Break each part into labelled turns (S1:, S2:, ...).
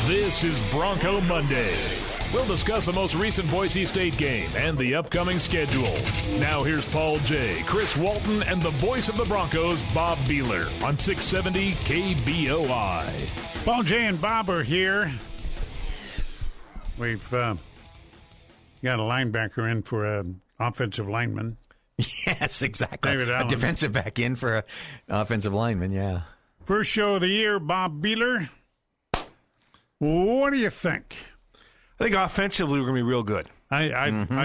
S1: This is Bronco Monday. We'll discuss the most recent Boise State game and the upcoming schedule. Now here's Paul Jay, Chris Walton, and the voice of the Broncos, Bob Beeler, on 670 KBOI.
S2: Paul Jay and Bob are here. We've got a linebacker in for an offensive lineman.
S3: Yes, exactly.
S2: David Allen.
S3: A defensive back in for an offensive lineman, yeah.
S2: First show of the year, Bob Beeler. What do you think?
S4: I think offensively we're going to be real good.
S2: I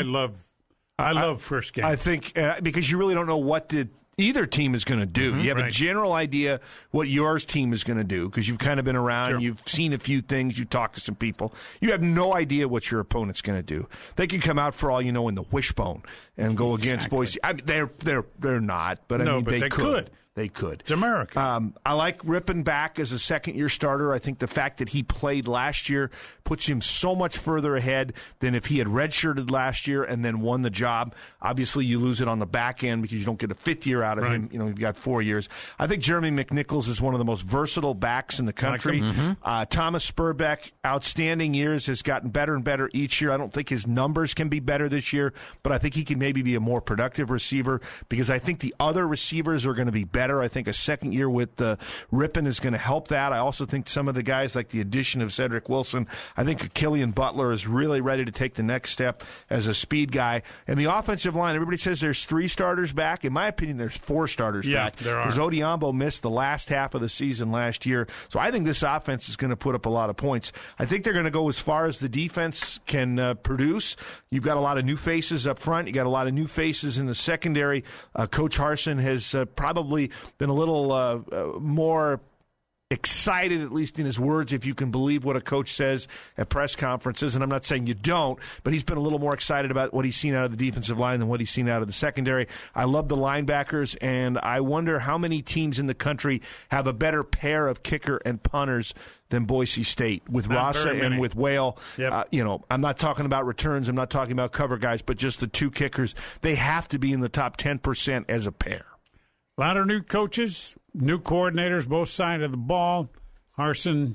S2: love first game.
S4: I think because you really don't know what either team is going to do. You have a general idea what yours team is going to do because you've kind of been around,
S2: Sure.
S4: You've seen a few things, you've talked to some people. You have no idea what your opponent's going to do. They can come out for all you know in the wishbone and go against Boise. I mean, they're not, but
S2: No,
S4: I mean
S2: but they could.
S4: They could.
S2: It's America.
S4: I like Rippon back as a second-year starter. I think the fact that he played last year puts him so much further ahead than if he had redshirted last year and then won the job. Obviously, you lose it on the back end because you don't get a fifth year out of him. You know, you've got 4 years. I think Jeremy McNichols is one of the most versatile backs in the country. Thomas Spurbeck, outstanding years, has gotten better and better each year. I don't think his numbers can be better this year, but I think he can maybe be a more productive receiver because I think the other receivers are going to be better. I think a second year with Rippon is going to help that. I also think some of the guys like the addition of Cedric Wilson, I think Killian Butler is really ready to take the next step as a speed guy. And the offensive line, everybody says there's 3 starters back. In my opinion, there's 4 starters back.
S2: There are.
S4: Because Odiombo missed the last half of the season last year. So I think this offense is going to put up a lot of points. I think they're going to go as far as the defense can produce. You've got a lot of new faces up front. You got a lot of new faces in the secondary. Coach Harsin has probably been a little more excited, at least in his words, if you can believe what a coach says at press conferences. And I'm not saying you don't, but he's been a little more excited about what he's seen out of the defensive line than what he's seen out of the secondary. I love the linebackers, and I wonder how many teams in the country have a better pair of kicker and punters than Boise State with
S2: Not
S4: Rasa
S2: very many.
S4: and with Whale.
S2: Yep.
S4: I'm not talking about returns. I'm not talking about cover guys, but just the 2 kickers. They have to be in the top 10% as a pair.
S2: A lot of new coaches, new coordinators, both sides of the ball. Harsin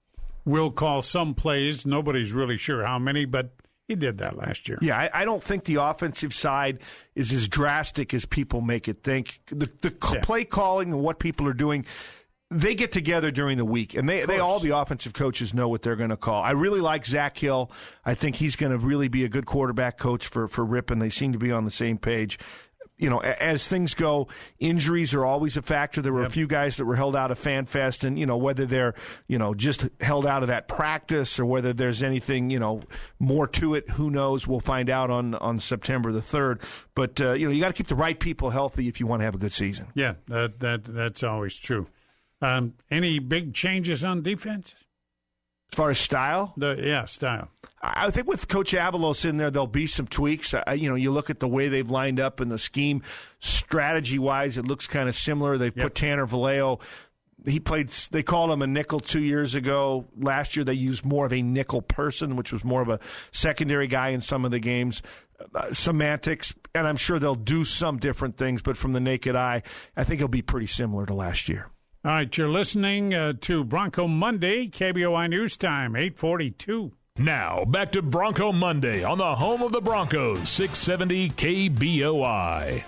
S2: will call some plays. Nobody's really sure how many, but he did that last year.
S4: Yeah, I don't think the offensive side is as drastic as people make it think. The play calling and what people are doing, they get together during the week, and they all the offensive coaches know what they're going to call. I really like Zach Hill. I think he's going to really be a good quarterback coach for Rippon. They seem to be on the same page. You know, as things go, injuries are always a factor. There were a few guys that were held out of FanFest, and, whether they're, just held out of that practice or whether there's anything, more to it, who knows? We'll find out on September the 3rd. But, you got to keep the right people healthy if you want to have a good season.
S2: Yeah, that's always true. Any big changes on defense?
S4: As far as style?
S2: Style.
S4: I think with Coach Avalos in there, there'll be some tweaks. You look at the way they've lined up in the scheme, strategy-wise, it looks kind of similar. They put Tanner Vallejo. They called him a nickel 2 years ago. Last year, they used more of a nickel person, which was more of a secondary guy in some of the games. Semantics, and I'm sure they'll do some different things, but from the naked eye, I think it'll be pretty similar to last year.
S2: All right, you're listening to Bronco Monday, KBOI News Time, 8:42.
S1: Now, back to Bronco Monday on the home of the Broncos, 670 KBOI.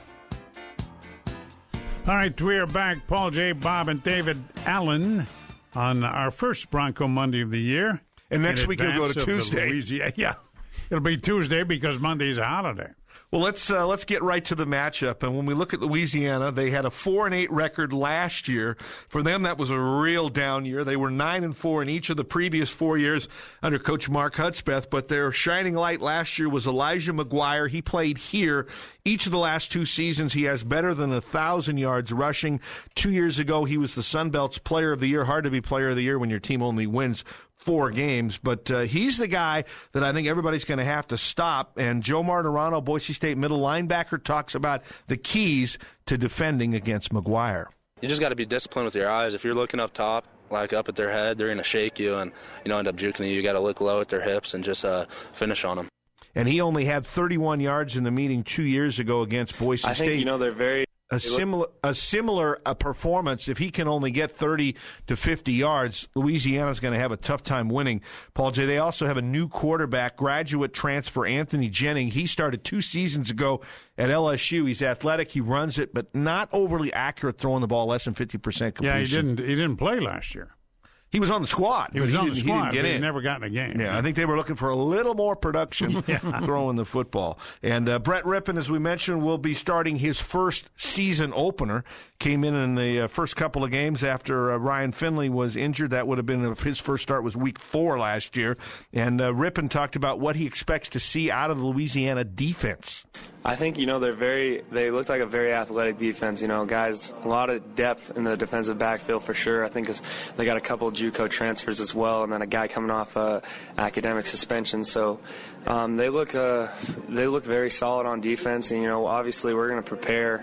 S2: All right, we are back. Paul J., Bob, and David Allen on our first Bronco Monday of the year.
S4: And next week it'll go to Tuesday.
S2: Yeah, it'll be Tuesday because Monday's a holiday.
S4: Well, let's get right to the matchup. And when we look at Louisiana, they had a 4-8 record last year. For them, that was a real down year. They were 9-4 in each of the previous 4 years under Coach Mark Hudspeth. But their shining light last year was Elijah McGuire. He played here. Each of the last 2 seasons, he has better than 1,000 yards rushing. 2 years ago, he was the Sun Belt's Player of the Year. Hard to be Player of the Year when your team only wins 4 games, but he's the guy that I think everybody's going to have to stop. And Joe Martirano, Boise State middle linebacker, talks about the keys to defending against McGuire.
S5: You just got to be disciplined with your eyes. If you're looking up top, like up at their head, they're going to shake you and end up juking you. You got to look low at their hips and just finish on them.
S4: And he only had 31 yards in the meeting 2 years ago against Boise State.
S6: I think they're very
S4: a similar performance, if he can only get 30 to 50 yards, Louisiana's going to have a tough time winning. Paul J., they also have a new quarterback, graduate transfer Anthony Jennings. He started 2 seasons ago at LSU. He's athletic, he runs it, but not overly accurate throwing the ball, less than 50% completion.
S2: Yeah, he didn't play last year.
S4: He was on the squad.
S2: He was on the squad,
S4: he didn't get
S2: but he
S4: in.
S2: never got in a game.
S4: Yeah, I think they were looking for a little more production throwing the football. And Brett Rypien, as we mentioned, will be starting his first season opener. Came in the first couple of games after Ryan Finley was injured. That would have been his first start was week 4 last year. And Rypien talked about what he expects to see out of the Louisiana defense.
S6: I think, they look like a very athletic defense. Guys, a lot of depth in the defensive backfield for sure. I think they got a couple of JUCO transfers as well, and then a guy coming off academic suspension. So they look very solid on defense. And, obviously we're going to prepare,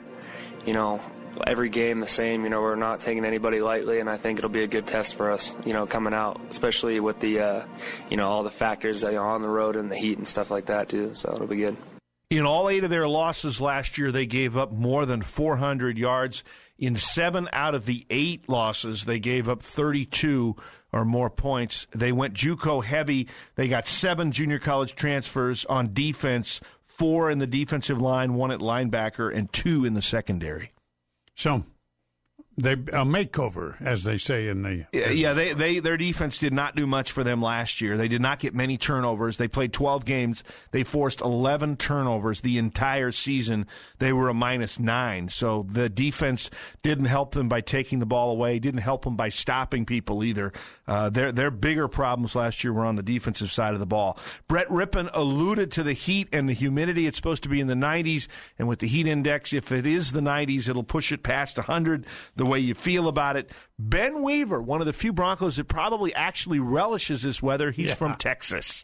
S6: every game the same. We're not taking anybody lightly, and I think it'll be a good test for us, coming out, especially with the, all the factors on the road and the heat and stuff like that too. So it'll be good.
S4: In all 8 of their losses last year, they gave up more than 400 yards. In 7 out of the 8 losses, they gave up 32 or more points. They went JUCO heavy. They got 7 junior college transfers on defense, 4 in the defensive line, 1 at linebacker, and 2 in the secondary.
S2: So a makeover, as they say in the
S4: their defense did not do much for them last year. They did not get many turnovers. They played 12 games. They forced 11 turnovers the entire season. They were a -9. So the defense didn't help them by taking the ball away. Didn't help them by stopping people either. Their bigger problems last year were on the defensive side of the ball. Brett Rypien alluded to the heat and the humidity. It's supposed to be in the 90s, and with the heat index, if it is the 90s, it'll push it past 100. The way you feel about it. Ben Weaver, one of the few Broncos that probably actually relishes this weather. He's from Texas.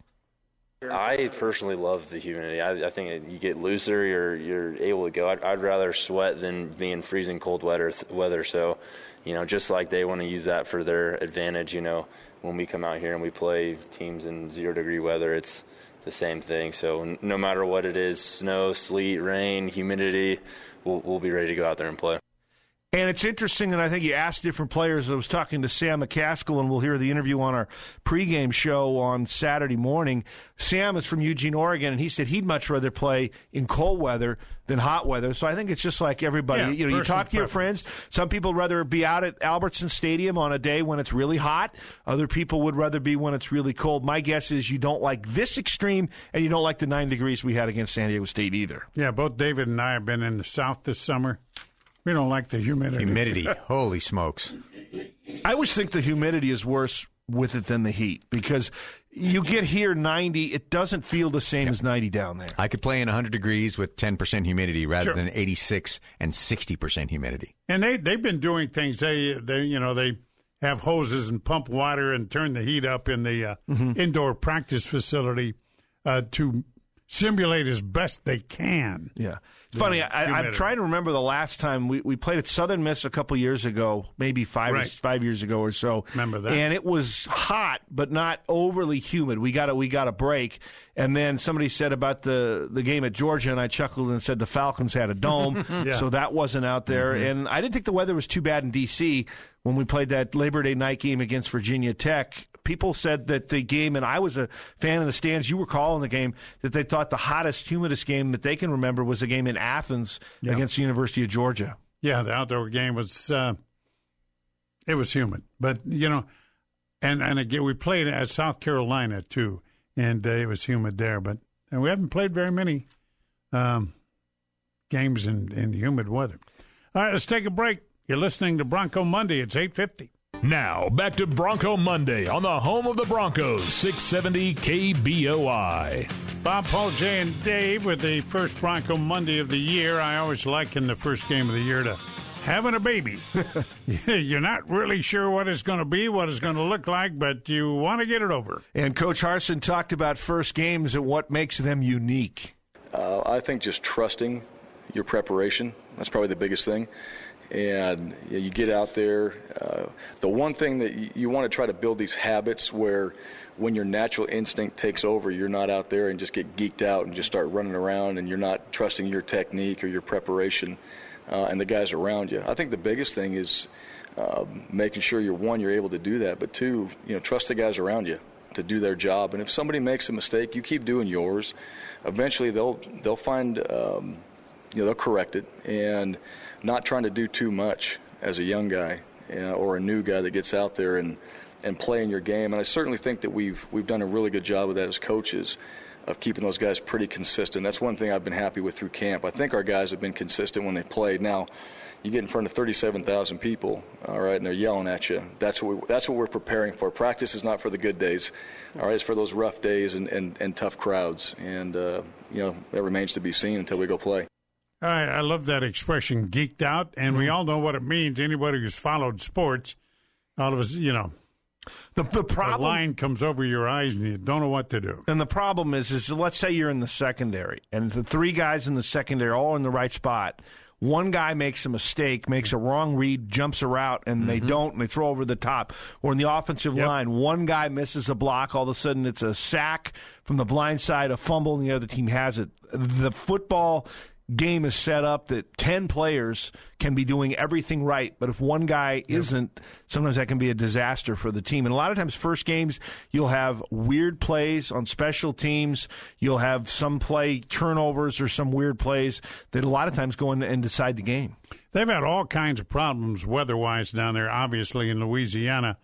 S7: I personally love the humidity. I think you get looser, you're able to go. I'd rather sweat than be in freezing cold weather. So, just like they want to use that for their advantage, when we come out here and we play teams in 0-degree weather, it's the same thing. So no matter what it is, snow, sleet, rain, humidity, we'll be ready to go out there and play.
S4: And it's interesting, and I think you asked different players. I was talking to Sam McCaskill, and we'll hear the interview on our pregame show on Saturday morning. Sam is from Eugene, Oregon, and he said he'd much rather play in cold weather than hot weather. So I think it's just like everybody. You talk to your friends. Some people would rather be out at Albertson Stadium on a day when it's really hot. Other people would rather be when it's really cold. My guess is you don't like this extreme, and you don't like the 9 degrees we had against San Diego State either.
S2: Yeah, both David and I have been in the South this summer. We don't like the humidity.
S3: Humidity. Holy smokes.
S4: I always think the humidity is worse with it than the heat because you get here 90, it doesn't feel the same as 90 down there.
S3: I could play in 100 degrees with 10% humidity rather than 86 and 60% humidity.
S2: And they've been doing things. They have hoses and pump water and turn the heat up in the indoor practice facility to simulate as best they can.
S4: Yeah. It's funny, I'm trying to remember the last time we played at Southern Miss a couple years ago, maybe 5 years ago or so.
S2: Remember that.
S4: And it was hot, but not overly humid. We got a break. And then somebody said about the game at Georgia, and I chuckled and said the Falcons had a dome, so that wasn't out there. And I didn't think the weather was too bad in D.C. when we played that Labor Day night game against Virginia Tech. People said that the game, and I was a fan in the stands, you were calling the game, that they thought the hottest, humidest game that they can remember was the game in Athens against the University of Georgia.
S2: Yeah, the outdoor game was it was humid. But, and again, we played at South Carolina, too, and it was humid there. But we haven't played very many games in humid weather. All right, let's take a break. You're listening to Bronco Monday. It's 8:50.
S1: Now, back to Bronco Monday on the home of the Broncos, 670 KBOI.
S2: Bob, Paul, Jay, and Dave with the first Bronco Monday of the year. I always liken the first game of the year to having a baby. You're not really sure what it's going to be, what it's going to look like, but you want to get it over.
S4: And Coach Harsin talked about first games and what makes them unique.
S8: I think just trusting your preparation. That's probably the biggest thing. And you get out there. The one thing that you want to try to build these habits where when your natural instinct takes over, you're not out there and just get geeked out and just start running around and you're not trusting your technique or your preparation. and the guys around you. I think the biggest thing is making sure you're able to do that, but two, trust the guys around you to do their job. And if somebody makes a mistake, you keep doing yours. Eventually, they'll find they'll correct it, and not trying to do too much as a young guy or a new guy that gets out there and playing your game. And I certainly think that we've done a really good job of that as coaches, of keeping those guys pretty consistent. That's one thing I've been happy with through camp. I think our guys have been consistent when they played. Now, you get in front of 37,000 people, all right, and they're yelling at you. That's what we're preparing for. Practice is not for the good days, all right. It's for those rough days and tough crowds, and that remains to be seen until we go play.
S2: All right, I love that expression, geeked out, and we all know what it means. Anybody who's followed sports, all of us, the problem, the line comes over your eyes and you don't know what to do.
S4: And the problem is let's say you're in the secondary, and the three guys in the secondary are all in the right spot. One guy makes a mistake, makes a wrong read, jumps a route, and they don't, and they throw over the top. Or in the offensive line, one guy misses a block, all of a sudden it's a sack from the blind side, a fumble, and the other team has it. The football game is set up that 10 players can be doing everything right, but if one guy isn't, sometimes that can be a disaster for the team. And a lot of times, first games, you'll have weird plays on special teams. You'll have some play turnovers or some weird plays that a lot of times go in and decide the game.
S2: They've had all kinds of problems weather-wise down there, obviously, in Louisiana.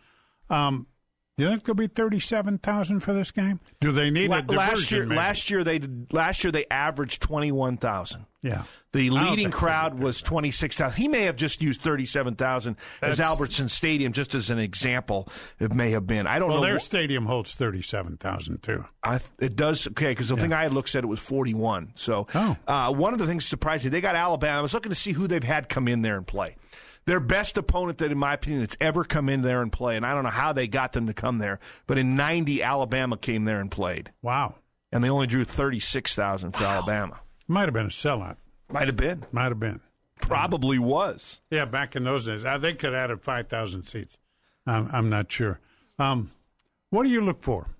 S2: Do you think there'll be 37,000 for this game? Do they need a diversion?
S4: Last year they averaged 21,000.
S2: Yeah.
S4: The leading crowd was 26,000. He may have just used 37,000 as Albertson Stadium, just as an example. It may have been. I don't know.
S2: Well, their stadium holds 37,000 too.
S4: It does. Okay, because the thing I had looked at, it was 41. So one of the things surprising, they got Alabama. I was looking to see who they've had come in there and play. Their best opponent that, in my opinion, that's ever come in there and play, and I don't know how they got them to come there, but in 90, Alabama came there and played.
S2: Wow.
S4: And they only drew 36,000 for Alabama.
S2: Might have been a sellout.
S4: Might have been. Probably was.
S2: Yeah, back in those days. They could have added 5,000 seats. I'm not sure. What do you look for?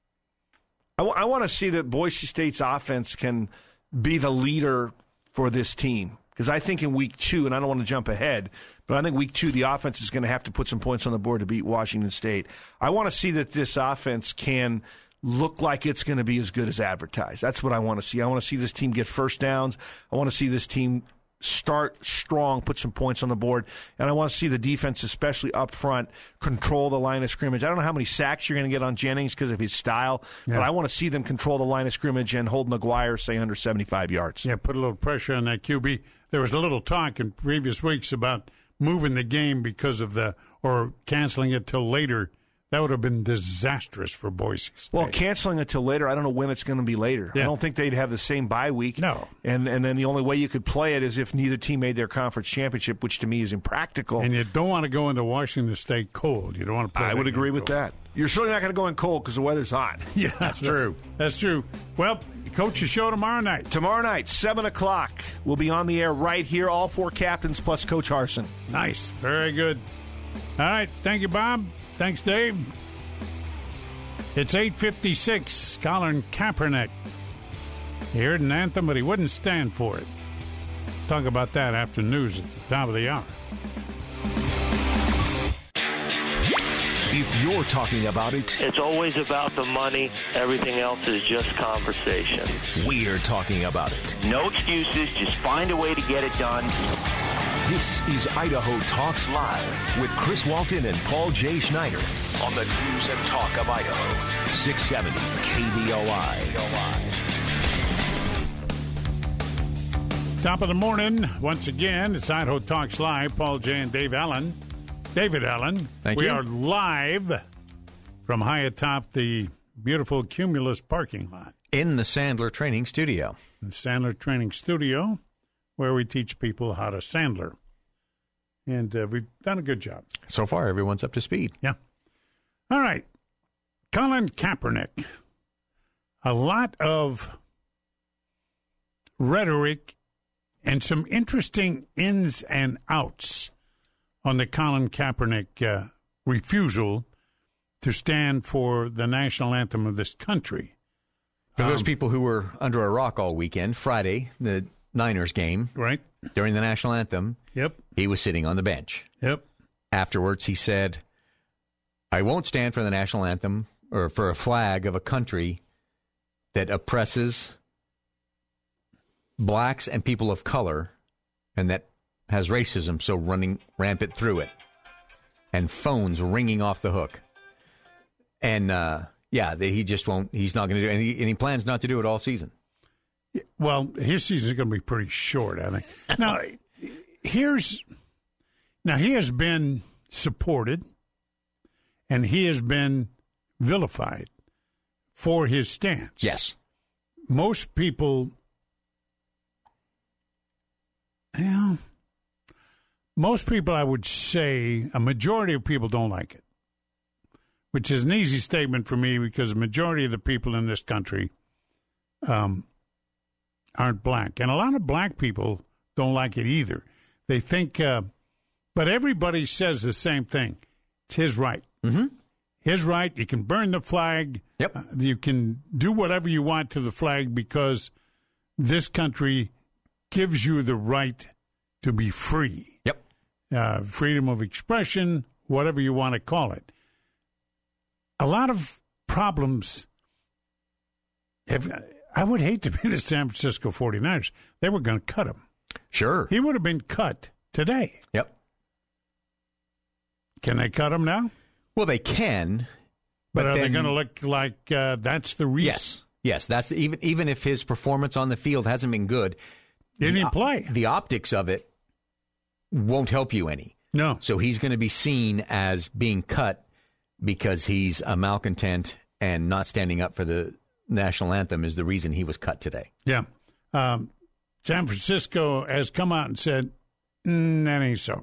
S4: I want to see that Boise State's offense can be the leader for this team. Because I think in week 2, and I don't want to jump ahead, but I think week 2, the offense is going to have to put some points on the board to beat Washington State. I want to see that this offense can look like it's going to be as good as advertised. That's what I want to see. I want to see this team get first downs. I want to see this team start strong, put some points on the board, and I want to see the defense, especially up front, control the line of scrimmage. I don't know how many sacks you're going to get on Jennings because of his style, but I want to see them control the line of scrimmage and hold McGuire, say, under 75 yards.
S2: Yeah, put a little pressure on that QB. There was a little talk in previous weeks about moving the game because of or canceling it till later. That would have been disastrous for Boise State.
S4: Well, canceling it till later, I don't know when it's going to be later. Yeah. I don't think they'd have the same bye week.
S2: No.
S4: And then the only way you could play it is if neither team made their conference championship, which to me is impractical.
S2: And you don't want to go into Washington State cold. You don't want to play.
S4: I would agree with that. You're certainly not going to go in cold because the weather's hot.
S2: Yeah, that's true. That's true. Well, coach, your show tomorrow night.
S4: Tomorrow night, 7 o'clock. We'll be on the air right here, all 4 captains plus Coach Harsin.
S2: Nice. Very good. All right. Thank you, Bob. Thanks, Dave. It's 8:56. Colin Kaepernick. He heard an anthem, but he wouldn't stand for it. Talk about that after news at the top of the hour.
S9: If you're talking about it,
S10: it's always about the money. Everything else is just conversation.
S9: We're talking about it.
S10: No excuses. Just find a way to get it done.
S9: This is Idaho Talks Live with Chris Walton and Paul J. Schneider on the News and Talk of Idaho, 670 KBOI.
S2: Top of the morning. Once again, it's Idaho Talks Live. Paul J. and David Allen.
S3: Thank
S2: we
S3: you.
S2: are live from high atop the beautiful Cumulus parking lot.
S3: In the Sandler Training Studio.
S2: The Sandler Training Studio, where we teach people how to sandler. And we've done a good job.
S3: So far, everyone's up to speed.
S2: Yeah. All right. Colin Kaepernick. A lot of rhetoric and some interesting ins and outs on the Colin Kaepernick refusal to stand for the national anthem of this country.
S3: For those people who were under a rock all weekend, Friday, the Niners game,
S2: right,
S3: during the national anthem,
S2: yep,
S3: he was sitting on the bench.
S2: Yep.
S3: Afterwards, he said, I won't stand for the national anthem or for a flag of a country that oppresses blacks and people of color and that has racism so running rampant through it and phones ringing off the hook. And, he just won't, he's not going to do it. And he plans not to do it all season.
S2: Well, his season is going to be pretty short, I think. Now, he has been supported and he has been vilified for his stance.
S3: Yes.
S2: Most people, I would say, a majority of people don't like it, which is an easy statement for me because the majority of the people in this country aren't black. And a lot of black people don't like it either. They think, but everybody says the same thing. It's his right.
S3: Mm-hmm.
S2: His right. You can burn the flag.
S3: Yep.
S2: You can do whatever you want to the flag because this country gives you the right to be free.
S3: Yep.
S2: Freedom of expression, whatever you want to call it. A lot of problems I would hate to be the San Francisco 49ers. They were going to cut him.
S3: Sure.
S2: He would have been cut today.
S3: Yep.
S2: Can they cut him now?
S3: Well, they can.
S2: But are they going to look like that's the reason?
S3: Yes. That's even if his performance on the field hasn't been good.
S2: Didn't he play?
S3: The optics of it won't help you any.
S2: No.
S3: So he's going to be seen as being cut because he's a malcontent and not standing up for the national anthem is the reason he was cut today.
S2: Yeah. San Francisco has come out and said, that ain't so.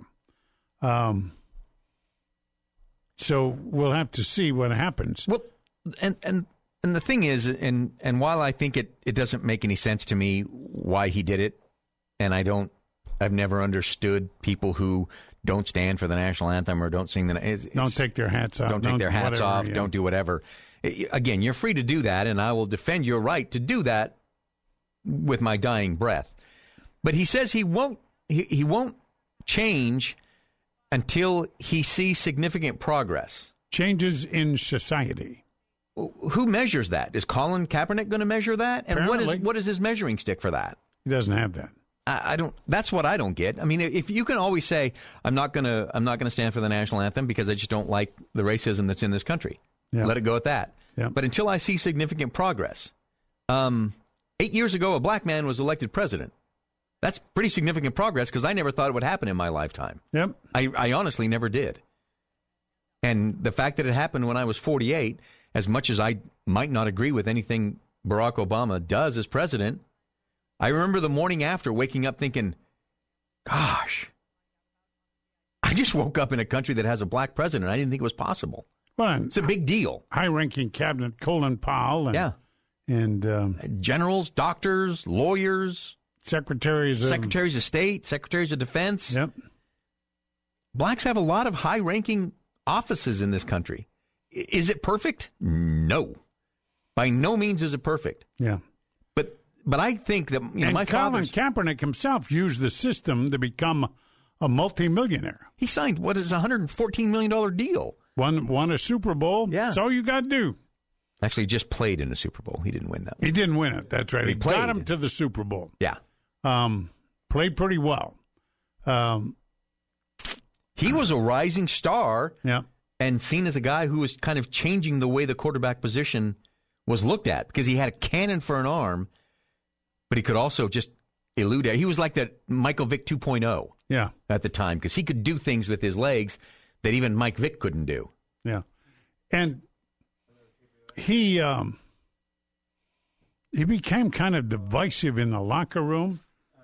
S2: So we'll have to see what happens.
S3: Well, and the thing is, and while I think it doesn't make any sense to me why he did it, and I've never understood people who don't stand for the national anthem or don't sing
S2: don't take their hats off.
S3: Don't take their hats off.
S2: Yeah.
S3: Don't do whatever. Again, you're free to do that, and I will defend your right to do that with my dying breath. But he says he won't change until he sees significant progress.
S2: Changes in society.
S3: Who measures that? Is Colin Kaepernick going to measure that? And what is his measuring stick for that?
S2: He doesn't have that.
S3: I don't. That's what I don't get. I mean, if you can always say I'm not going to stand for the national anthem because I just don't like the racism that's in this country. Yeah. Let it go at that.
S2: Yeah.
S3: But until I see significant progress, 8 years ago, a black man was elected president. That's pretty significant progress because I never thought it would happen in my lifetime.
S2: Yep.
S3: I honestly never did. And the fact that it happened when I was 48, as much as I might not agree with anything Barack Obama does as president, I remember the morning after waking up thinking, gosh, I just woke up in a country that has a black president. I didn't think it was possible.
S2: Well,
S3: it's a big deal.
S2: High-ranking cabinet, Colin Powell. And
S3: generals, doctors, lawyers.
S2: Secretaries of
S3: State, Secretaries of Defense.
S2: Yep.
S3: Blacks have a lot of high-ranking offices in this country. Is it perfect? No. By no means is it perfect.
S2: Yeah.
S3: But I think that
S2: my Colin Kaepernick himself used the system to become a multimillionaire.
S3: He signed what is a $114 million deal.
S2: Won a Super Bowl.
S3: Yeah.
S2: That's all you got to do.
S3: Actually, just played in a Super Bowl. He didn't win that one.
S2: He didn't win it. That's right. He got him to the Super Bowl.
S3: Yeah.
S2: Played pretty well.
S3: He was a rising star.
S2: Yeah.
S3: And seen as a guy who was kind of changing the way the quarterback position was looked at because he had a cannon for an arm, but he could also just elude it. He was like that Michael Vick 2.0 at the time because he could do things with his legs that even Mike Vick couldn't do.
S2: Yeah. And he became kind of divisive in the locker room.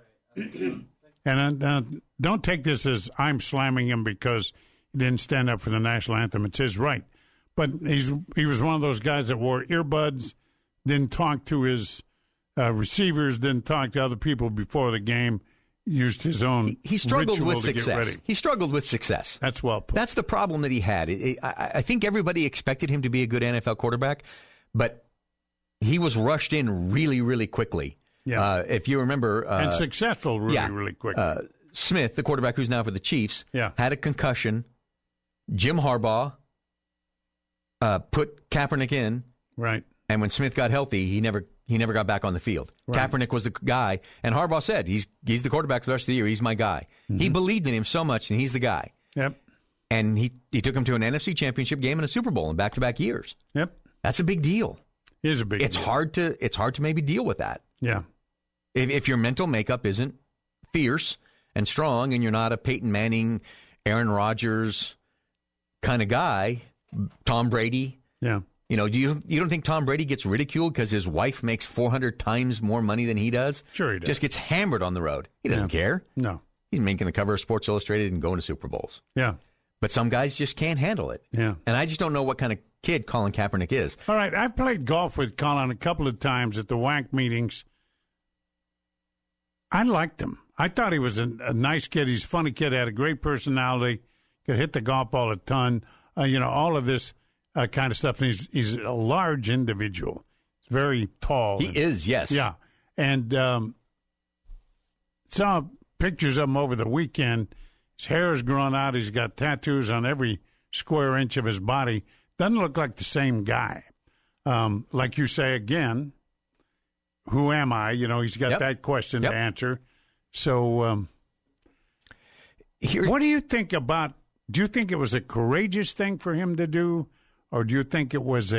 S2: And don't take this as I'm slamming him because he didn't stand up for the national anthem. It's his right. But he was one of those guys that wore earbuds, didn't talk to his receivers, didn't talk to other people before the game, used his own
S3: he struggled with
S2: to
S3: success.
S2: get ready.
S3: He struggled with success.
S2: That's well put.
S3: That's the problem that he had. I think everybody expected him to be a good NFL quarterback, but he was rushed in really, really quickly
S2: Yeah.
S3: If you remember...
S2: and successful really quickly.
S3: Smith, the quarterback who's now for the Chiefs,
S2: Yeah.
S3: had a concussion. Jim Harbaugh put Kaepernick in.
S2: Right.
S3: And when Smith got healthy, he never got back on the field.
S2: Right.
S3: Kaepernick was the guy, and Harbaugh said, he's the quarterback for the rest of the year. He's my guy.
S2: Mm-hmm.
S3: He believed in him so much, and he's the guy.
S2: Yep.
S3: And he took him to an NFC Championship game and a Super Bowl in back-to-back years.
S2: Yep.
S3: That's a big deal.
S2: It is a big deal.
S3: It's hard to maybe deal with that.
S2: Yeah.
S3: If your mental makeup isn't fierce and strong, and you're not a Peyton Manning, Aaron Rodgers kind of guy, Tom Brady.
S2: Yeah.
S3: You know, you don't think Tom Brady gets ridiculed because his wife makes 400 times more money than he does?
S2: Sure he does.
S3: Just gets hammered on the road. He doesn't care.
S2: No.
S3: He's making the cover of Sports Illustrated and going to Super Bowls.
S2: Yeah.
S3: But some guys just can't handle it.
S2: Yeah.
S3: And I just don't know what kind of kid Colin Kaepernick is.
S2: All right. I've played golf with Colin a couple of times at the WAC meetings. I liked him. I thought he was a nice kid. He's a funny kid, had a great personality, could hit the golf ball a ton, all of this kind of stuff. And he's a large individual. He's very tall.
S3: He is, yes.
S2: Yeah. And saw pictures of him over the weekend. His hair is grown out. He's got tattoos on every square inch of his body. Doesn't look like the same guy. Like you say again, who am I? He's got that question to answer. So what do you think about, do you think it was a courageous thing for him to do, or do you think it was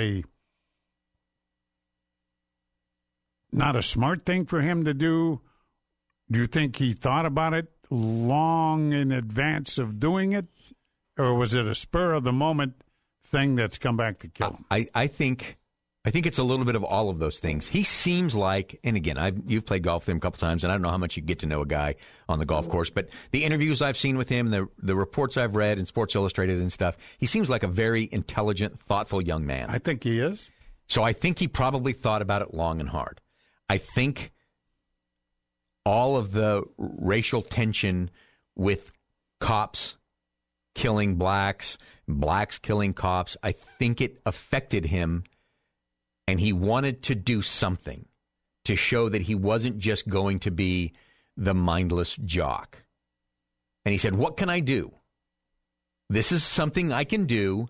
S2: not a smart thing for him to do? Do you think he thought about it long in advance of doing it, or was it a spur of the moment thing that's come back to kill him?
S3: I think it's a little bit of all of those things. He seems like, and again, you've played golf with him a couple times, and I don't know how much you get to know a guy on the golf course, but the interviews I've seen with him, the reports I've read in Sports Illustrated and stuff, he seems like a very intelligent, thoughtful young man.
S2: I think he is.
S3: So I think he probably thought about it long and hard. I think all of the racial tension with cops killing blacks killing cops, I think it affected him, and he wanted to do something to show that he wasn't just going to be the mindless jock. And he said, what can I do? This is something I can do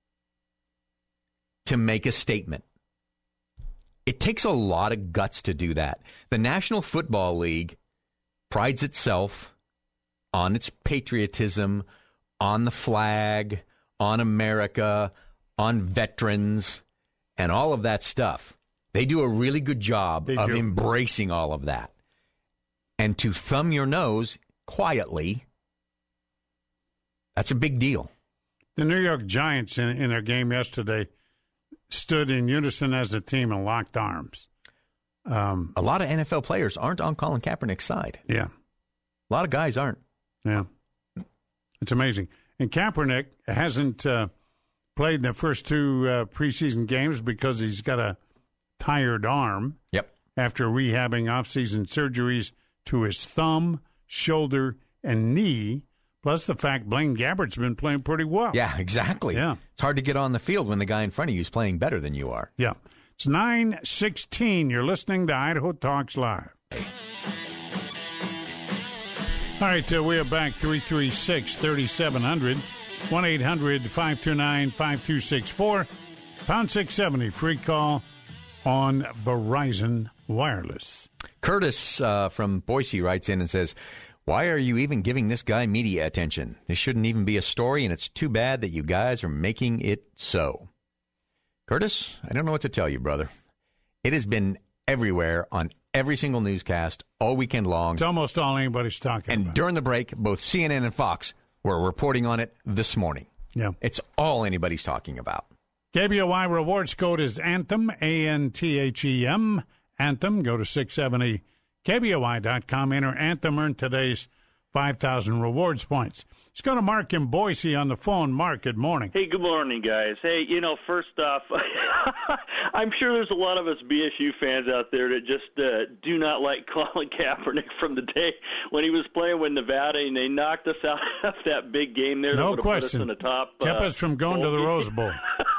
S3: to make a statement. It takes a lot of guts to do that. The National Football League prides itself on its patriotism, on the flag, on America, on veterans, and all of that stuff. They do a really good job of embracing all of that. And to thumb your nose quietly, that's a big deal.
S2: The New York Giants in their game yesterday stood in unison as a team and locked arms.
S3: A lot of NFL players aren't on Colin Kaepernick's side.
S2: Yeah.
S3: A lot of guys aren't.
S2: Yeah. It's amazing. And Kaepernick hasn't played in the first two preseason games because he's got a tired arm.
S3: Yep.
S2: After rehabbing offseason surgeries to his thumb, shoulder, and knee, plus the fact Blaine Gabbert's been playing pretty well.
S3: Yeah, exactly.
S2: Yeah.
S3: It's hard to get on the field when the guy in front of you is playing better than you are.
S2: Yeah. It's 9:16. You're listening to Idaho Talks Live. All right, we are back 336-3700, 1-800-529-5264, pound 670, free call on Verizon Wireless.
S3: Curtis from Boise writes in and says, why are you even giving this guy media attention? This shouldn't even be a story, and it's too bad that you guys are making it so. Curtis, I don't know what to tell you, brother. It has been everywhere on every single newscast all weekend long.
S2: It's almost all anybody's talking about.
S3: And during the break, both CNN and Fox were reporting on it this morning.
S2: Yeah.
S3: It's all anybody's talking about.
S2: KBOI rewards code is Anthem, A-N-T-H-E-M, Anthem. Go to 670KBOI.com. Enter Anthem, earn today's 5,000 rewards points. Let's go to Mark in Boise on the phone. Mark, good morning.
S11: Hey, good morning, guys. Hey, first off, I'm sure there's a lot of us BSU fans out there that just do not like Colin Kaepernick from the day when he was playing with Nevada, and they knocked us out of that big game there.
S2: No
S11: that
S2: question.
S11: Put us in the top,
S2: kept us from going to the Rose Bowl.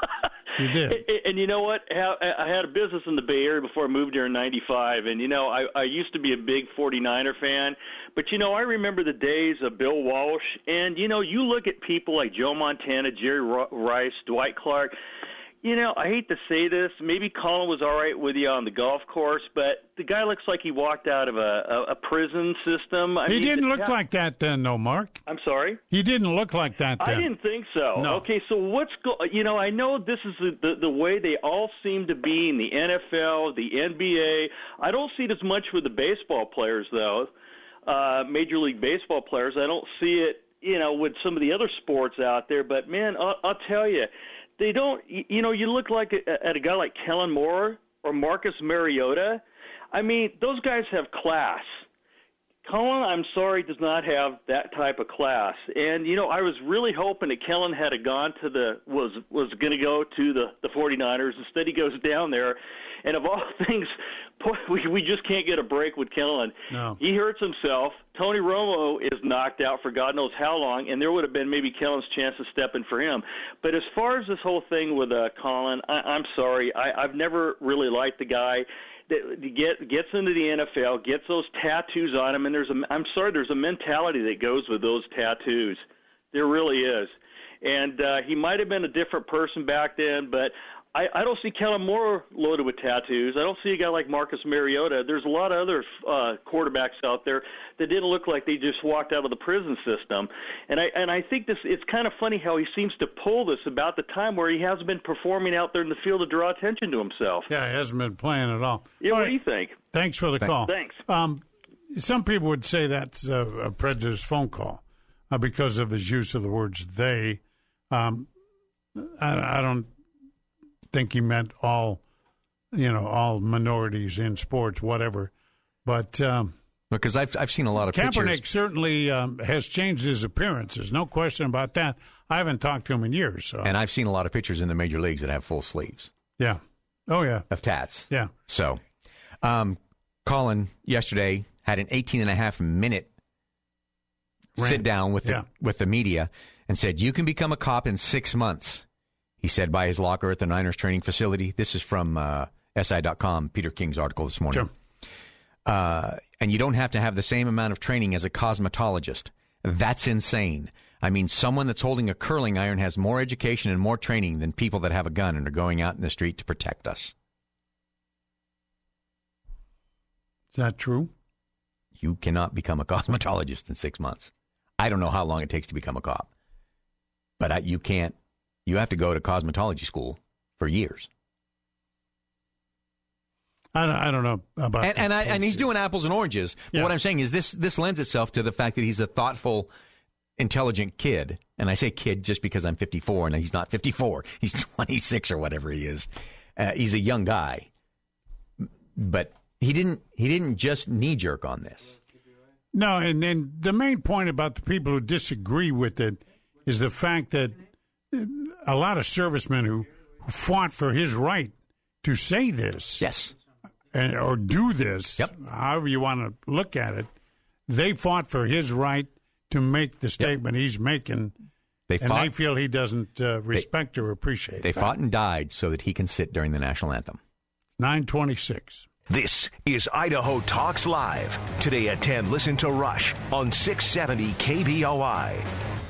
S2: You did.
S11: And you know what? I had a business in the Bay Area before I moved here in '95, and I used to be a big 49er fan. But I remember the days of Bill Walsh, and you look at people like Joe Montana, Jerry Rice, Dwight Clark. I hate to say this. Maybe Colin was all right with you on the golf course, but the guy looks like he walked out of a prison system.
S2: He didn't look like that then, no, Mark.
S11: I'm sorry?
S2: He didn't look like that then.
S11: I didn't think so.
S2: No.
S11: Okay, so I know this is the way they all seem to be in the NFL, the NBA. I don't see it as much with the baseball players, though, Major League Baseball players. I don't see it, with some of the other sports out there. But, man, I'll tell you, they don't, you look at a guy like Kellen Moore or Marcus Mariota. I mean, those guys have class. Colin, I'm sorry, does not have that type of class. And, I was really hoping that Kellen had gone to was going to go to the 49ers. Instead, he goes down there. And of all things, boy, we just can't get a break with Kellen.
S2: No.
S11: He hurts himself. Tony Romo is knocked out for God knows how long, and there would have been maybe Kellen's chance to step in for him. But as far as this whole thing with Colin, I'm sorry. I've never really liked the guy that gets into the NFL, gets those tattoos on him, and there's a mentality that goes with those tattoos. There really is. And he might have been a different person back then, but I don't see Kellen Moore loaded with tattoos. I don't see a guy like Marcus Mariota. There's a lot of other quarterbacks out there that didn't look like they just walked out of the prison system. And I think it's kind of funny how he seems to pull this about the time where he hasn't been performing out there in the field to draw attention to himself.
S2: Yeah, he hasn't been playing at all.
S11: Yeah, what do you think?
S2: Thanks for the call.
S11: Thanks.
S2: Some people would say that's a prejudiced phone call because of his use of the words they. I don't think he meant all minorities in sports, whatever. But
S3: because I've seen a lot of
S2: Kaepernick
S3: pictures.
S2: certainly has changed his appearance. There's no question about that. I haven't talked to him in years. So.
S3: And I've seen a lot of pictures in the major leagues that have full sleeves.
S2: Yeah. Oh, yeah.
S3: Of tats.
S2: Yeah.
S3: So, Colin yesterday had an 18-and-a-half-minute sit down with the media and said, you can become a cop in 6 months. He said by his locker at the Niners training facility. This is from SI.com, Peter King's article this morning.
S2: Sure.
S3: And you don't have to have the same amount of training as a cosmetologist. That's insane. I mean, someone that's holding a curling iron has more education and more training than people that have a gun and are going out in the street to protect us.
S2: Is that true?
S3: You cannot become a cosmetologist in 6 months. I don't know how long it takes to become a cop. But you can't. You have to go to cosmetology school for years.
S2: I don't know about
S3: and he's doing apples and oranges. But
S2: Yeah.
S3: what I'm saying is this lends itself to the fact that he's a thoughtful, intelligent kid. And I say kid just because I'm 54 and he's not 54. He's 26 or whatever he is. He's a young guy. But he didn't just knee jerk on this.
S2: No, and then the main point about the people who disagree with it is the fact that a lot of servicemen who fought for his right to say this,
S3: yes,
S2: or do this, however you want to look at it, they fought for his right to make the statement he's making,
S3: they
S2: feel he doesn't respect or appreciate.
S3: They
S2: that.
S3: fought and died so that he can sit during the national anthem.
S2: 9:26.
S9: This is Idaho Talks Live. Today at 10, listen to Rush on 670 KBOI.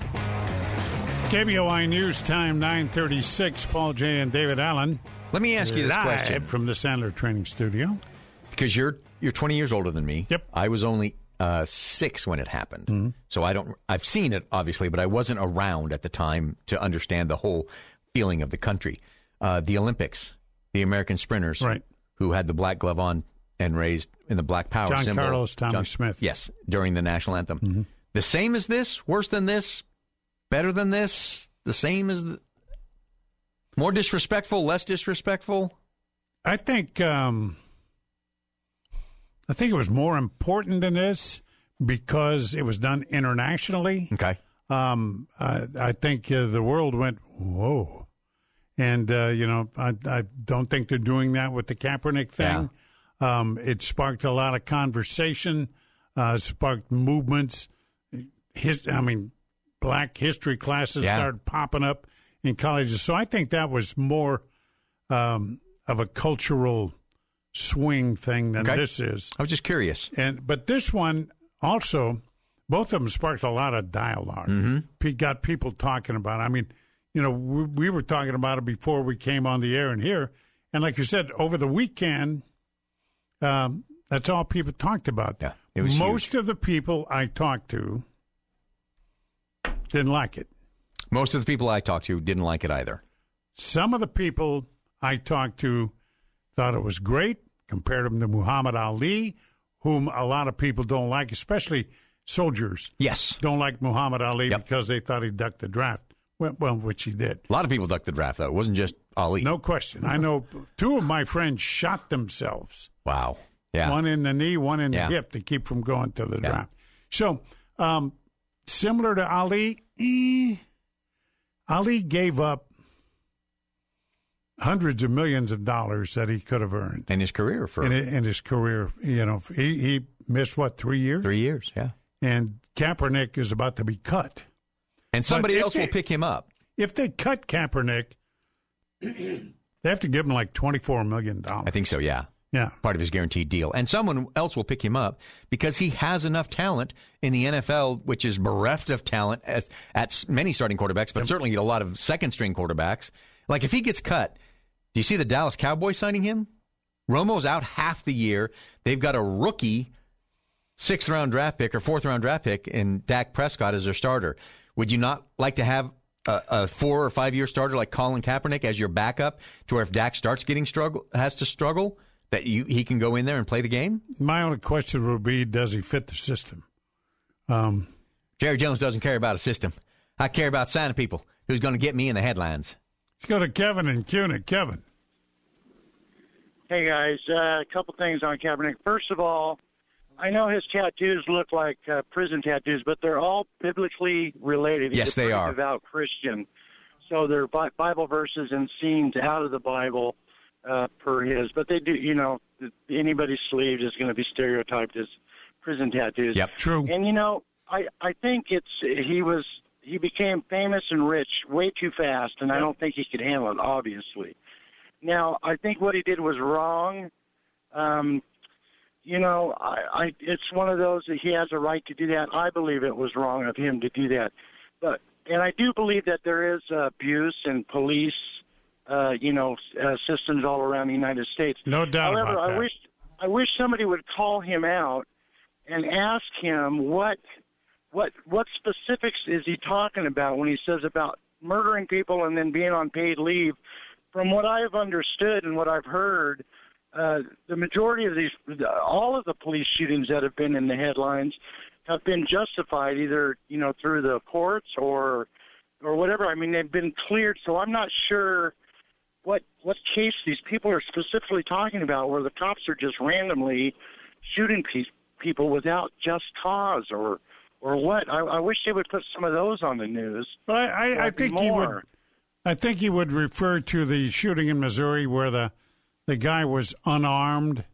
S2: KBOI News Time, 9:36. Paul J. and David Allen.
S3: Let me ask you this
S2: live
S3: question.
S2: from the Sandler Training Studio.
S3: Because you're 20 years older than me.
S2: Yep.
S3: I was only 6 when it happened. So I've seen it, obviously, but I wasn't around at the time to understand the whole feeling of the country. The Olympics, the American sprinters,
S2: right,
S3: who had the black glove on and raised in the black power
S2: John
S3: symbol.
S2: Carlos, Tommy Smith.
S3: Yes, during the national anthem. The same as this? Worse than this? Better than this? The same as more disrespectful? Less disrespectful?
S2: I think it was more important than this because it was done internationally.
S3: Okay.
S2: I think the world went, whoa. And, I don't think they're doing that with the Kaepernick thing. Yeah. It sparked a lot of conversation, sparked movements. Black history classes started popping up in colleges. So I think that was more of a cultural swing thing than this is.
S3: I was just curious.
S2: But this one also, both of them sparked a lot of dialogue. Got people talking about it. I mean, we were talking about it before we came on the air and here. And like you said, over the weekend, that's all people talked about.
S3: Yeah, it was
S2: Most
S3: huge.
S2: of the people I talked to didn't like it.
S3: Most of the people I talked to didn't like it either.
S2: Some of the people I talked to thought it was great, compared him to Muhammad Ali, whom a lot of people don't like, especially soldiers.
S3: Yes.
S2: Don't like Muhammad Ali because they thought he ducked the draft. Well, which he did.
S3: A lot of people ducked the draft, though. It wasn't just Ali.
S2: No question. I know 2 of my friends shot themselves.
S3: Wow. Yeah.
S2: One in the knee, one in the hip to keep from going to the draft. So, similar to Ali, Ali gave up hundreds of millions of dollars that he could have earned.
S3: In his career.
S2: In his career. He missed, 3 years?
S3: 3 years, yeah.
S2: And Kaepernick is about to be cut.
S3: And somebody else will pick him up.
S2: If they cut Kaepernick, they have to give him like $24 million.
S3: I think so, yeah.
S2: Yeah.
S3: Part of his guaranteed deal. And someone else will pick him up because he has enough talent in the NFL, which is bereft of talent at many starting quarterbacks, but certainly a lot of second-string quarterbacks. Like, if he gets cut, do you see the Dallas Cowboys signing him? Romo's out half the year. They've got a rookie 6th-round draft pick or 4th-round draft pick in Dak Prescott as their starter. Would you not like to have a 4 or 5 year starter like Colin Kaepernick as your backup to where if Dak starts has to struggle, that he can go in there and play the game?
S2: My only question would be, does he fit the system?
S3: Jerry Jones doesn't care about a system. I care about signing people who's going to get me in the headlines.
S2: Let's go to Kevin in Cunit. Kevin.
S12: Hey, guys. A couple things on Kaepernick. First of all, I know his tattoos look like prison tattoos, but they're all biblically related.
S3: Yes, they are.
S12: He's a devout Christian. So they're Bible verses and scenes out of the Bible per his. But they do, anybody's sleeve is going to be stereotyped as prison tattoos.
S3: Yep, true.
S12: And, I think he became famous and rich way too fast, and I don't think he could handle it, obviously. Now, I think what he did was wrong. It's one of those that he has a right to do that. I believe it was wrong of him to do that. And I do believe that there is abuse in police, systems all around the United States.
S2: No doubt
S12: However,
S2: about that.
S12: I wish somebody would call him out and ask him what specifics is he talking about when he says about murdering people and then being on paid leave. From what I've understood and what I've heard, the majority of all of the police shootings that have been in the headlines have been justified either, through the courts or whatever. I mean, they've been cleared. So I'm not sure what case these people are specifically talking about where the cops are just randomly shooting people without just cause or what. I wish they would put some of those on the news.
S2: But I think he would. I think he would refer to the shooting in Missouri where the guy was unarmed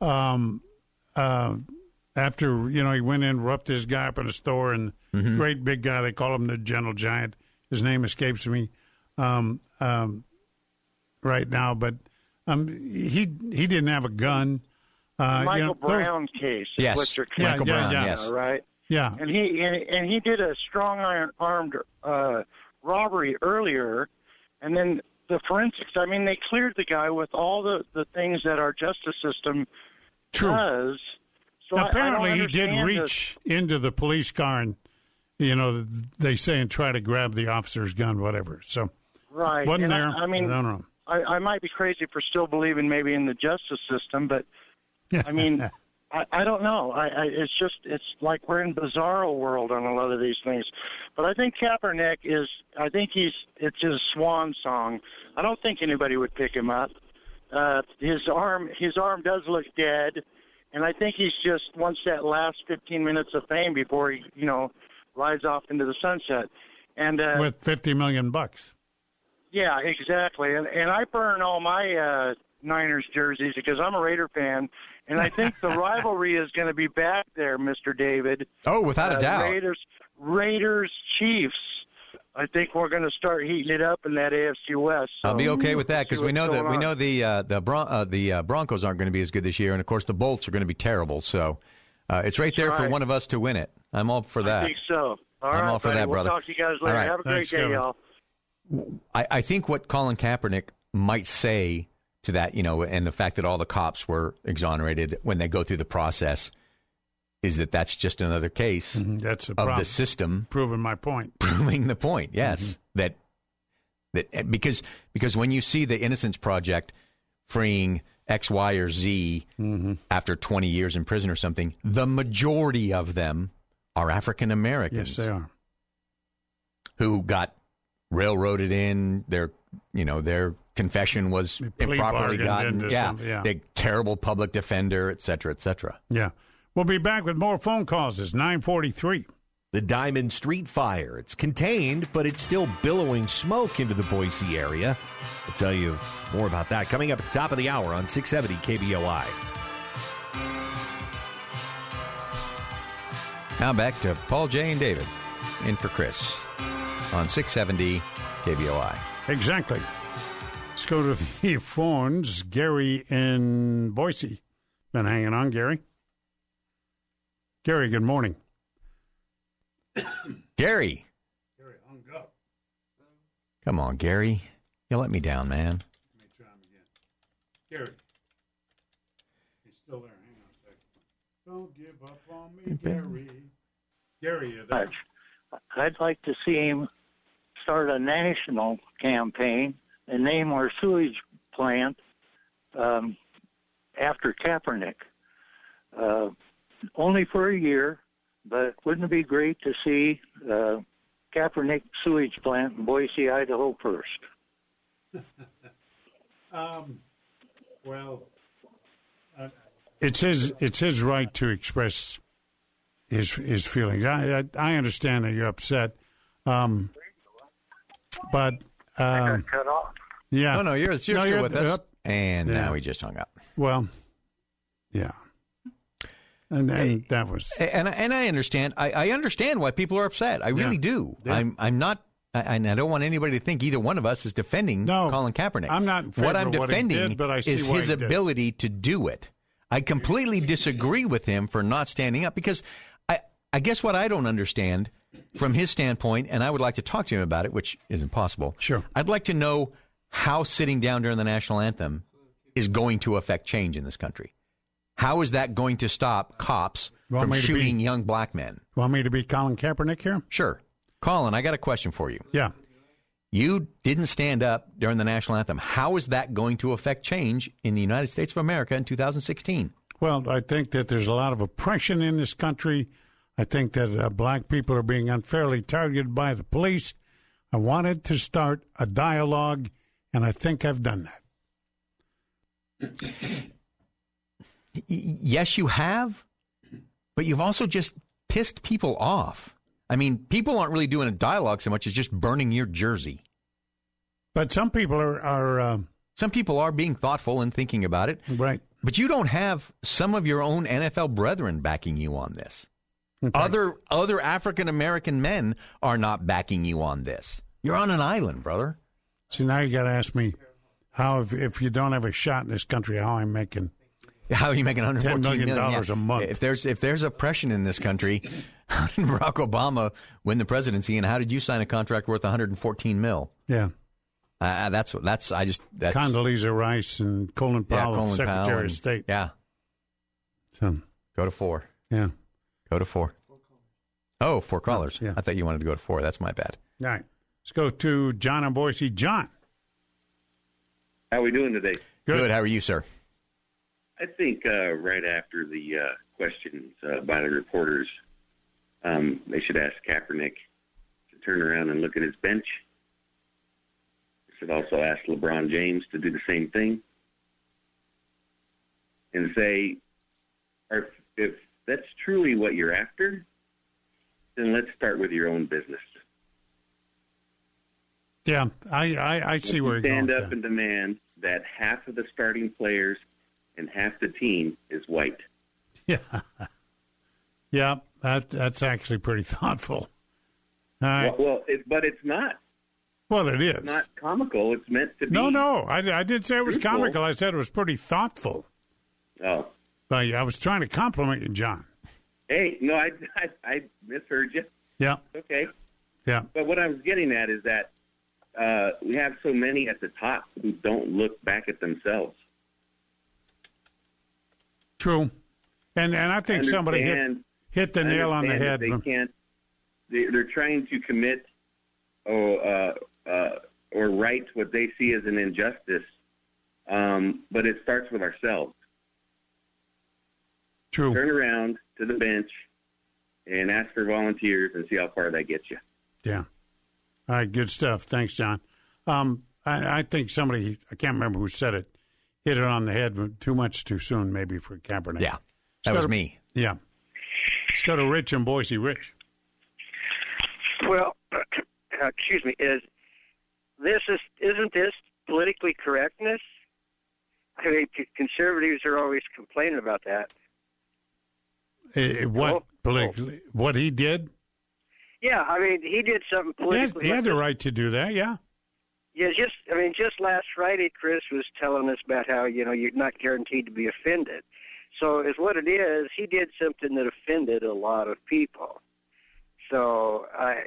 S2: after, he went in, roughed this guy up in a store, and great big guy, they call him the Gentle Giant. His name escapes me right now, but he didn't have a gun.
S12: Michael Brown case.
S3: Yes,
S12: what you're
S3: Michael Brown, yes.
S12: Right?
S2: Yeah.
S12: And he did a strong-armed robbery earlier, and then the forensics, I mean, they cleared the guy with all the things that our justice system does. So
S2: apparently
S12: I
S2: he did reach into the police car and, they say, and try to grab the officer's gun, whatever. So
S12: right.
S2: Wasn't
S12: And
S2: there.
S12: I mean,
S2: I don't know.
S12: I might be crazy for still believing maybe in the justice system, but, I mean, I don't know. It's like we're in bizarro world on a lot of these things. But I think Kaepernick it's his swan song. I don't think anybody would pick him up. His arm does look dead, and I think he's just wants that last 15 minutes of fame before he, rides off into the sunset. And
S2: with $50 million.
S12: Yeah, exactly. And I burn all my Niners jerseys because I'm a Raider fan, and I think the rivalry is going to be back there, Mr. David.
S3: Oh, without a doubt.
S12: Raiders, Chiefs. I think we're going to start heating it up in that AFC West. So
S3: I'll be okay with that because we know the Broncos aren't going to be as good this year, and of course the Bolts are going to be terrible. So it's right there for one of us to win it. I'm all for that.
S12: I think so.
S3: I'm all for that, brother.
S12: We'll talk to you guys later.
S3: Right.
S12: Have a great day, y'all.
S3: I think what Colin Kaepernick might say to that, and the fact that all the cops were exonerated when they go through the process, is that that's just another case
S2: that's a
S3: of
S2: problem.
S3: the system
S2: proving my point.
S3: Proving the point, yes. That because when you see the Innocence Project freeing X, Y, or Z after 20 years in prison or something, the majority of them are African Americans.
S2: Yes, they are.
S3: Who got railroaded in, their confession was improperly gotten. The terrible public defender, et cetera, et cetera.
S2: Yeah. We'll be back with more phone calls. It's 9:43.
S13: The Diamond Street Fire. It's contained, but it's still billowing smoke into the Boise area. I'll tell you more about that coming up at the top of the hour on 670 KBOI.
S3: Now back to Paul, Jay, and David. In for Chris on 670 KBOI.
S2: Exactly. Let's go to the phones. Gary in Boise. Been hanging on, Gary. Gary, good morning.
S3: Gary.
S2: Gary hung up.
S3: Come on, Gary. You let me down, man.
S2: Let me try him again. Gary. He's still there. Hang on a second. Don't give up on me, Gary. Gary, you there?
S14: I'd like to see him start a national campaign and name our sewage plant after Kaepernick. Only for a year, but wouldn't it be great to see Kaepernick sewage plant in Boise, Idaho first?
S2: It's his right to express his feelings. I understand that you're upset, but
S14: I got cut off.
S2: Yeah.
S3: No, you're still with us. And now he just hung up.
S2: Well, yeah. And that was,
S3: and I understand. I understand why people are upset. I really do.
S2: Yeah.
S3: I'm not. I don't want anybody to think either one of us is defending Colin Kaepernick.
S2: I'm not in favor
S3: what I'm
S2: of what
S3: defending
S2: he did, but I see
S3: is
S2: why
S3: his
S2: he did.
S3: ability to do it. I completely disagree with him for not standing up because I guess what I don't understand from his standpoint, and I would like to talk to him about it, which is impossible.
S2: Sure.
S3: I'd like to know how sitting down during the national anthem is going to affect change in this country. How is that going to stop cops from shooting young black men?
S2: Want me to be Colin Kaepernick here?
S3: Sure. Colin, I got a question for you.
S2: Yeah.
S3: You didn't stand up during the national anthem. How is that going to affect change in the United States of America in 2016?
S2: Well, I think that there's a lot of oppression in this country. I think that black people are being unfairly targeted by the police. I wanted to start a dialogue, and I think I've done that.
S3: Yes, you have, but you've also just pissed people off. I mean, people aren't really doing a dialogue so much as just burning your jersey.
S2: But some people are
S3: some people are being thoughtful and thinking about it.
S2: Right.
S3: But you don't have some of your own NFL brethren backing you on this. Okay. Other African-American men are not backing you on this. You're on an island, brother.
S2: So now you got to ask me how, if you don't have a shot in this country, how I'm making...
S3: How are you making $114 million
S2: a month?
S3: If there's oppression in this country, how did Barack Obama win the presidency, and how did you sign a contract worth $114 million?
S2: Yeah,
S3: that's
S2: Condoleezza Rice and Colin Powell, Secretary of State.
S3: Yeah,
S2: so
S3: go to 4.
S2: Yeah,
S3: go to 4. Oh, 4 callers.
S2: Yeah.
S3: I thought you wanted to go to 4. That's my bad.
S2: All right, let's go to John in Boise. John,
S15: how are we doing today?
S3: Good. How are you, sir?
S15: I think right after the questions by the reporters, they should ask Kaepernick to turn around and look at his bench. They should also ask LeBron James to do the same thing and say, if that's truly what you're after, then let's start with your own business.
S2: Yeah, I see where you're going.
S15: Stand up and demand that half of the starting players and half the team is white.
S2: Yeah, that's actually pretty thoughtful. All right.
S15: But it's not.
S2: Well, it is.
S15: It's not comical. It's meant to be.
S2: No. I did say it was
S15: truthful.
S2: comical. I said it was pretty thoughtful.
S15: Oh.
S2: I was trying to compliment you, John.
S15: Hey, no, I misheard you.
S2: Yeah.
S15: Okay.
S2: Yeah.
S15: But what I was getting at is that we have so many at the top who don't look back at themselves.
S2: True. And I think somebody hit the nail on the head.
S15: They can't. They're trying to commit or right what they see as an injustice, but it starts with ourselves.
S2: True.
S15: Turn around to the bench and ask for volunteers and see how far that gets you.
S2: Yeah. All right, good stuff. Thanks, John. I think somebody, I can't remember who said it, hit it on the head too much too soon, maybe, for Kaepernick.
S3: Yeah, that was me.
S2: Yeah. Let's go to Rich in Boise. Rich.
S16: Well, excuse me, isn't this politically correctness? I mean, conservatives are always complaining about that.
S2: Politically? What he did?
S16: Yeah, I mean, he did something politically.
S2: He had the right to do that, yeah.
S16: Yeah, just last Friday, Chris was telling us about how, you're not guaranteed to be offended. So is what it is, he did something that offended a lot of people. So,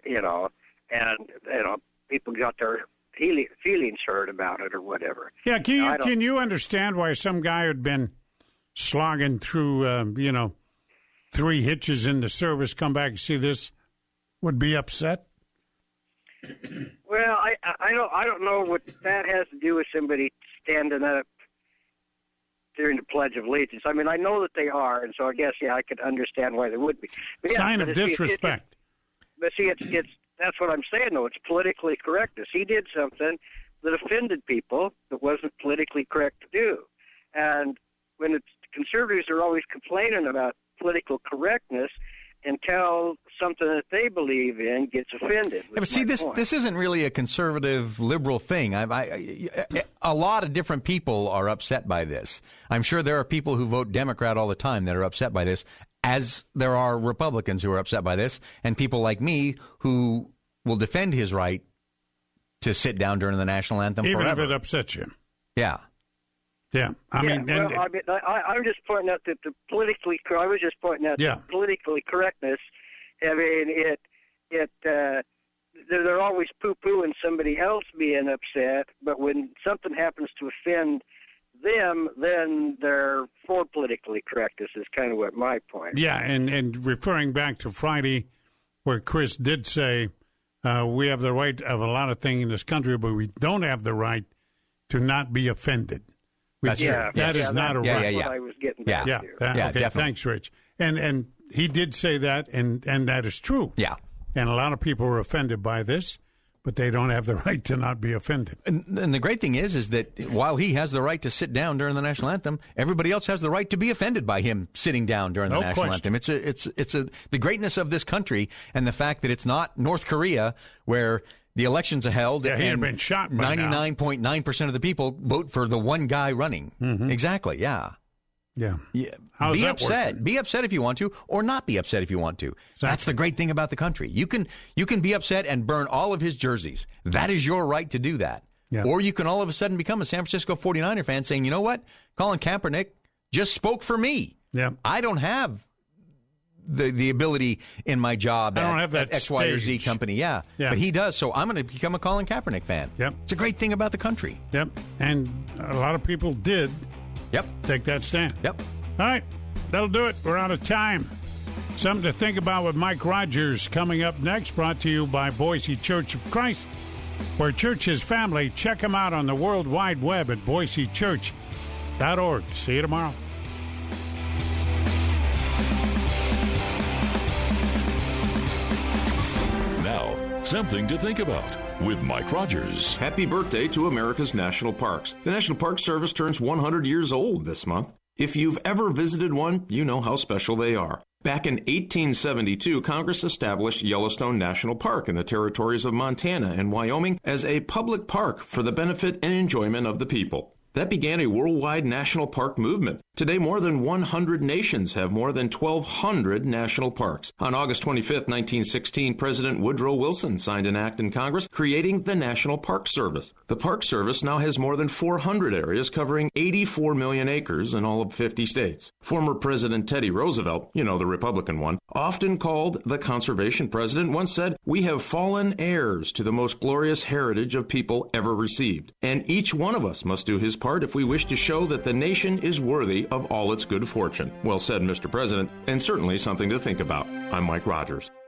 S16: people got their feelings hurt about it or whatever.
S2: Yeah, can you understand why some guy who'd been slogging through, 3 hitches in the service come back and see this would be upset?
S16: Well, I don't know what that has to do with somebody standing up during the Pledge of Allegiance. I mean, I know that they are, and so I guess, I could understand why they would be. But
S2: Sign of disrespect.
S16: But see, it's that's what I'm saying, though. It's politically correctness. He did something that offended people that wasn't politically correct to do. And when conservatives are always complaining about political correctness until something that they believe in gets offended.
S3: Yeah, but see, this isn't really a conservative liberal thing. A lot of different people are upset by this. I'm sure there are people who vote Democrat all the time that are upset by this, as there are Republicans who are upset by this, and people like me who will defend his right to sit down during the national anthem
S2: even
S3: forever.
S2: If it upsets you.
S3: Yeah.
S2: Yeah, I'm
S16: just pointing out that the politically correctness. I mean, they're always poo-pooing somebody else being upset, but when something happens to offend them, then they're for politically correctness. Is kind of what my point.
S2: Yeah, and referring back to Friday, where Chris did say we have the right of a lot of things in this country, but we don't have the right to not be offended.
S3: That's true.
S2: That is not a right.
S16: What I was getting back to.
S2: Okay,
S3: definitely.
S2: Thanks, Rich. And he did say that, and that is true.
S3: Yeah.
S2: And a lot of people were offended by this, but they don't have the right to not be offended.
S3: And the great thing is that while he has the right to sit down during the national anthem, everybody else has the right to be offended by him sitting down during the national anthem. It's the greatness of this country and the fact that it's not North Korea where the elections are held,
S2: and
S3: had
S2: been shot.
S3: 99.9% of the people vote for the one guy running. Mm-hmm. Exactly. Yeah.
S2: Yeah.
S3: How's be upset. Working? Be upset if you want to, or not be upset if you want to. Exactly. That's the great thing about the country. You can be upset and burn all of his jerseys. That is your right to do that. Yeah. Or you can all of a sudden become a San Francisco 49er fan, saying, you know what, Colin Kaepernick just spoke for me.
S2: Yeah.
S3: I don't have the ability in my job at X, Y, or Z company. Yeah. But he does, so I'm going to become a Colin Kaepernick fan.
S2: Yep.
S3: It's a great thing about the country.
S2: Yep. And a lot of people did take that stand.
S3: Yep.
S2: All right. That'll do it. We're out of time. Something to think about with Mike Rogers coming up next, brought to you by Boise Church of Christ, where church is family. Check them out on the World Wide Web at boisechurch.org. See you tomorrow.
S1: Something to think about with Mike Rogers.
S17: Happy birthday to America's national parks. The National Park Service turns 100 years old this month. If you've ever visited one, you know how special they are. Back in 1872, Congress established Yellowstone National Park in the territories of Montana and Wyoming as a public park for the benefit and enjoyment of the people. That began a worldwide national park movement. Today, more than 100 nations have more than 1,200 national parks. On August 25, 1916, President Woodrow Wilson signed an act in Congress creating the National Park Service. The Park Service now has more than 400 areas covering 84 million acres in all of 50 states. Former President Teddy Roosevelt, you know, the Republican one, often called the conservation president, once said, "We have fallen heirs to the most glorious heritage of people ever received. And each one of us must do his part if we wish to show that the nation is worthy of all its good fortune." Well said, Mr. President, and certainly something to think about. I'm Mike Rogers.